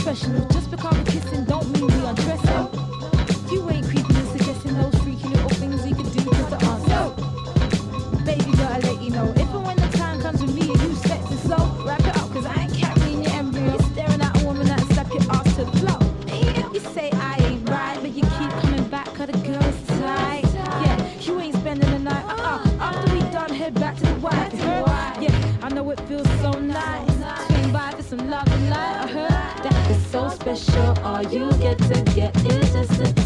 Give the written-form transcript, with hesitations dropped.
professional. Just because we're kissing don't mean we undressing. You ain't creeping and suggesting those freaky little things we could do just to us. So, baby girl, I let you know. If and when the time comes with me and you sex and slow, wrap it up, cause I ain't carrying your embryo. You're staring at a woman that slap your ass to the floor. You say I ain't right, but you keep coming back, cause the girl is tight. Yeah, you ain't spending the night. After we done, head back to the wife. Yeah, I know it feels so nice. Swing by for some love and light. I heard that it's so special. All you get to get is just a